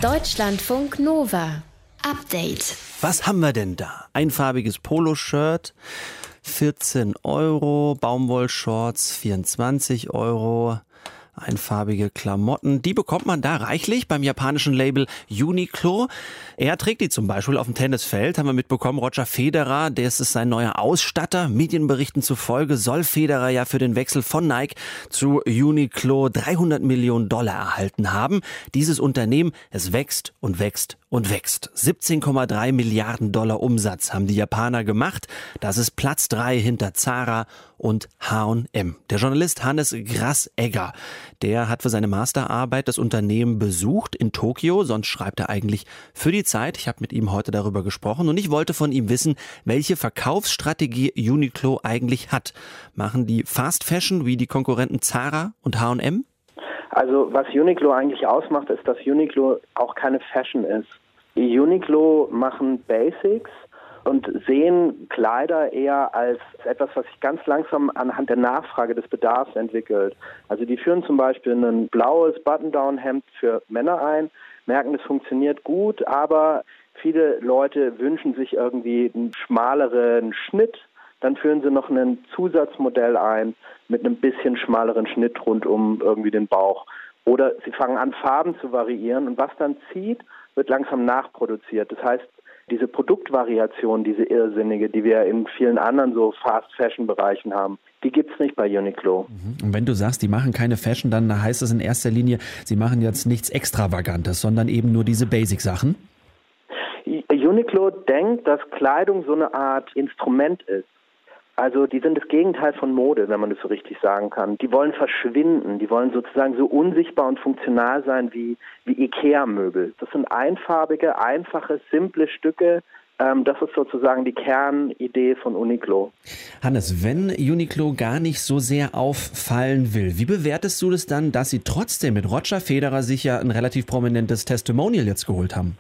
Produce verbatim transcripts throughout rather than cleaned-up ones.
Deutschlandfunk Nova. Update. Was haben wir denn da? Einfarbiges Poloshirt, vierzehn Euro, Baumwollshorts, vierundzwanzig Euro, einfarbige Klamotten. Die bekommt man da reichlich beim japanischen Label Uniqlo. Er trägt die zum Beispiel auf dem Tennisfeld, haben wir mitbekommen. Roger Federer, der ist sein neuer Ausstatter. Medienberichten zufolge soll Federer ja für den Wechsel von Nike zu Uniqlo dreihundert Millionen Dollar erhalten haben. Dieses Unternehmen, es wächst und wächst und wächst. siebzehn Komma drei Milliarden Dollar Umsatz haben die Japaner gemacht. Das ist Platz drei hinter Zara und H und M. Der Journalist Hannes Grassegger, der hat für seine Masterarbeit das Unternehmen besucht in Tokio. Sonst schreibt er eigentlich für die Zeit. Ich habe mit ihm heute darüber gesprochen und ich wollte von ihm wissen, welche Verkaufsstrategie Uniqlo eigentlich hat. Machen die Fast Fashion wie die Konkurrenten Zara und H und M? Also was Uniqlo eigentlich ausmacht, ist, dass Uniqlo auch keine Fashion ist. Die Uniqlo machen Basics und sehen Kleider eher als etwas, was sich ganz langsam anhand der Nachfrage des Bedarfs entwickelt. Also die führen zum Beispiel ein blaues Button-Down-Hemd für Männer ein, merken, es funktioniert gut, aber viele Leute wünschen sich irgendwie einen schmaleren Schnitt. Dann führen sie noch ein Zusatzmodell ein mit einem bisschen schmaleren Schnitt rund um irgendwie den Bauch. Oder sie fangen an, Farben zu variieren und was dann zieht, wird langsam nachproduziert. Das heißt, diese Produktvariation, diese irrsinnige, die wir in vielen anderen so Fast-Fashion-Bereichen haben, die gibt's nicht bei Uniqlo. Und wenn du sagst, die machen keine Fashion, dann heißt das in erster Linie, sie machen jetzt nichts Extravagantes, sondern eben nur diese Basic-Sachen? Uniqlo denkt, dass Kleidung so eine Art Instrument ist. Also die sind das Gegenteil von Mode, wenn man das so richtig sagen kann. Die wollen verschwinden, die wollen sozusagen so unsichtbar und funktional sein wie, wie Ikea-Möbel. Das sind einfarbige, einfache, simple Stücke. Ähm, das ist sozusagen die Kernidee von Uniqlo. Hannes, wenn Uniqlo gar nicht so sehr auffallen will, wie bewertest du das dann, dass sie trotzdem mit Roger Federer sich ja ein relativ prominentes Testimonial jetzt geholt haben?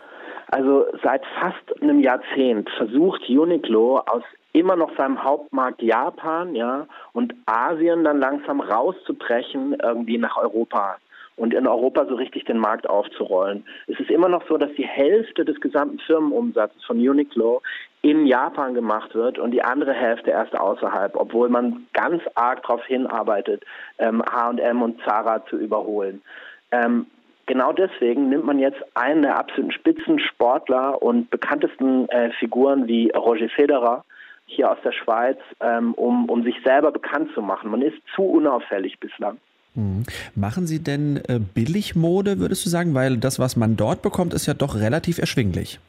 Also seit fast einem Jahrzehnt versucht Uniqlo aus immer noch seinem Hauptmarkt Japan, ja, und Asien dann langsam rauszubrechen, irgendwie nach Europa und in Europa so richtig den Markt aufzurollen. Es ist immer noch so, dass die Hälfte des gesamten Firmenumsatzes von Uniqlo in Japan gemacht wird und die andere Hälfte erst außerhalb, obwohl man ganz arg darauf hinarbeitet, ähm, H und M und Zara zu überholen. Ähm, Genau deswegen nimmt man jetzt einen der absoluten Spitzensportler und bekanntesten äh, Figuren wie Roger Federer hier aus der Schweiz, ähm, um, um sich selber bekannt zu machen. Man ist zu unauffällig bislang. Mhm. Machen Sie denn äh, Billigmode, würdest du sagen? Weil das, was man dort bekommt, ist ja doch relativ erschwinglich.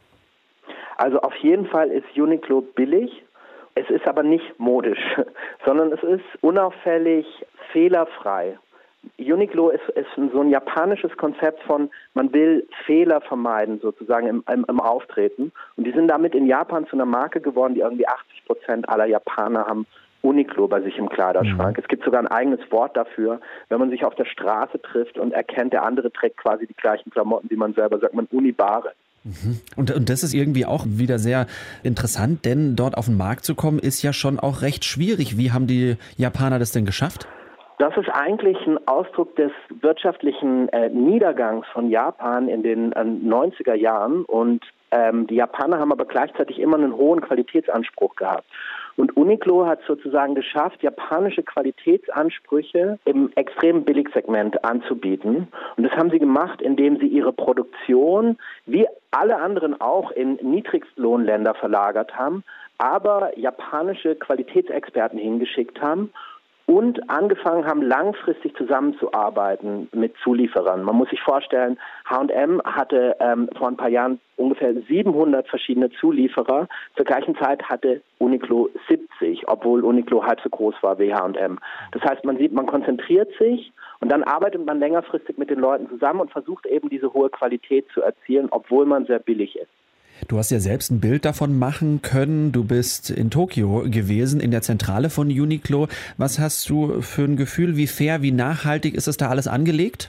Also auf jeden Fall ist Uniqlo billig. Es ist aber nicht modisch, sondern es ist unauffällig, fehlerfrei. Uniqlo ist, ist so ein japanisches Konzept von, man will Fehler vermeiden sozusagen im, im, im Auftreten. Und die sind damit in Japan zu einer Marke geworden, die irgendwie achtzig Prozent aller Japaner haben Uniqlo bei sich im Kleiderschrank. Mhm. Es gibt sogar ein eigenes Wort dafür, wenn man sich auf der Straße trifft und erkennt, der andere trägt quasi die gleichen Klamotten, die man selber, sagt man Unibare. Mhm. Und, und das ist irgendwie auch wieder sehr interessant, denn dort auf den Markt zu kommen, ist ja schon auch recht schwierig. Wie haben die Japaner das denn geschafft? Das ist eigentlich ein Ausdruck des wirtschaftlichen äh, Niedergangs von Japan in den äh, neunziger Jahren und ähm, die Japaner haben aber gleichzeitig immer einen hohen Qualitätsanspruch gehabt. Und Uniqlo hat sozusagen geschafft, japanische Qualitätsansprüche im extremen Billigsegment anzubieten. Und das haben sie gemacht, indem sie ihre Produktion, wie alle anderen auch, in Niedrigstlohnländer verlagert haben, aber japanische Qualitätsexperten hingeschickt haben und angefangen haben, langfristig zusammenzuarbeiten mit Zulieferern. Man muss sich vorstellen, H und M hatte ähm, vor ein paar Jahren ungefähr siebenhundert verschiedene Zulieferer. Zur gleichen Zeit hatte Uniqlo siebzig, obwohl Uniqlo halb so groß war wie H und M. Das heißt, man sieht, man konzentriert sich und dann arbeitet man längerfristig mit den Leuten zusammen und versucht eben diese hohe Qualität zu erzielen, obwohl man sehr billig ist. Du hast ja selbst ein Bild davon machen können. Du bist in Tokio gewesen, in der Zentrale von Uniqlo. Was hast du für ein Gefühl? Wie fair, wie nachhaltig ist es da alles angelegt?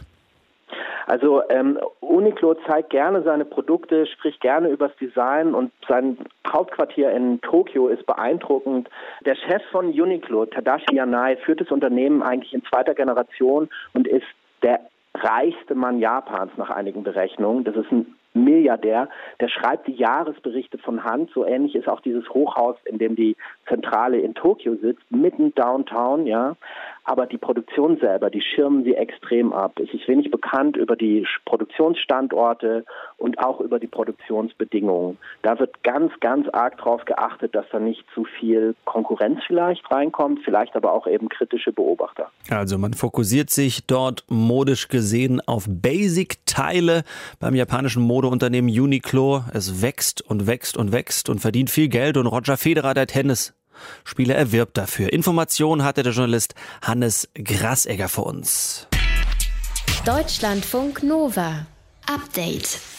Also ähm, Uniqlo zeigt gerne seine Produkte, spricht gerne übers Design und sein Hauptquartier in Tokio ist beeindruckend. Der Chef von Uniqlo, Tadashi Yanai, führt das Unternehmen eigentlich in zweiter Generation und ist der reichste Mann Japans nach einigen Berechnungen. Das ist ein Milliardär, der schreibt die Jahresberichte von Hand. So ähnlich ist auch dieses Hochhaus, in dem die Zentrale in Tokio sitzt, mitten downtown, ja. Aber die Produktion selber, die schirmen sie extrem ab. Es ist wenig bekannt über die Produktionsstandorte und auch über die Produktionsbedingungen. Da wird ganz, ganz arg drauf geachtet, dass da nicht zu viel Konkurrenz vielleicht reinkommt, vielleicht aber auch eben kritische Beobachter. Also man fokussiert sich dort modisch gesehen auf Basic-Teile beim japanischen Modeunternehmen Uniqlo. Es wächst und wächst und wächst und verdient viel Geld und Roger Federer, der Tennisspieler, erwirbt dafür. Informationen hatte der Journalist Hannes Grassegger für uns. Deutschlandfunk Nova. Update.